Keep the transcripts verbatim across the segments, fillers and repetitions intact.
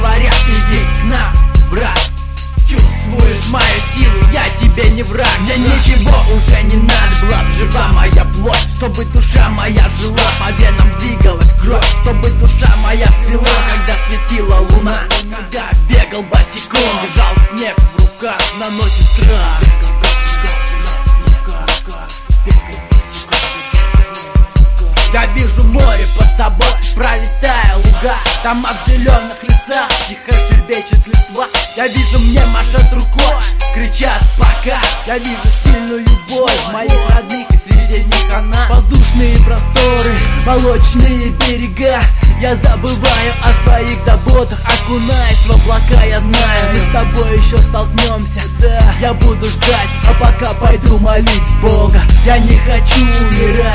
говорят: иди к нам, брат. Чувствуешь мою силу, я тебе не враг. Мне ничего уже не надо, благ, жива моя плоть, чтобы душа моя жила, по венам двигалась кровь, чтобы душа моя цвела. Когда светила луна, когда бегал босиком, лежал снег в руках, наносит страх. Я вижу море под собой, пролетая луга, дома в зеленых лесах, тихо шелестит листва. Я вижу, мне машут рукой, кричат пока. Я вижу сильную боль моих родных, и среди них она. Воздушные просторы, молочные берега. Я забываю о своих заботах, окунаясь в облака. Я знаю, мы с тобой еще столкнемся, да. Я буду ждать, а пока пойду молить Бога. Я не хочу умирать.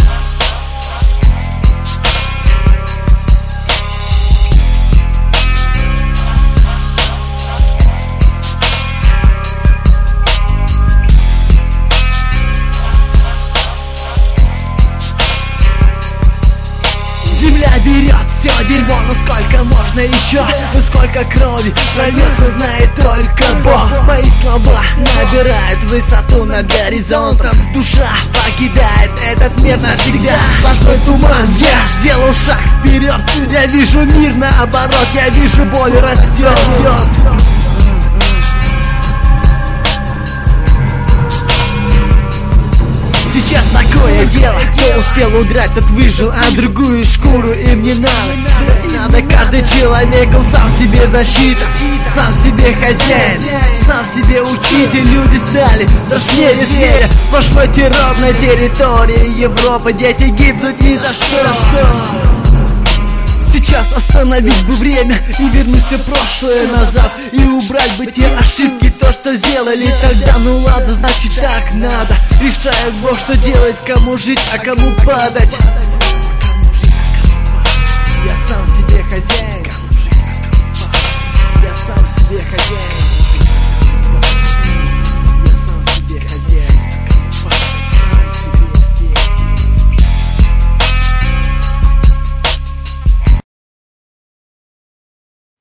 Земля берет все дерьмо, но сколько можно еще? Ну сколько крови прольется, знает только Бог. Мои слова набирают высоту над горизонтом. Душа покидает этот мир навсегда. Сплошной туман, я сделал шаг вперед. Я вижу мир наоборот, я вижу боль растет. Сейчас такое дело, кто успел удрать, тот выжил, а другую шкуру им не надо. Надо каждый человек, он сам себе защита, сам себе хозяин, сам себе учитель. Люди стали страшнее зверя, пошло террор на территории Европы. Дети гибнут ни за что. Сейчас остановить бы время и вернуть все прошлое назад, и убрать бы те ошибки, то, что сделали тогда. Ну ладно, значит так надо. Решает Бог, что делать, кому жить, а кому падать. Я сам себе хозяин. Я сам себе хозяин.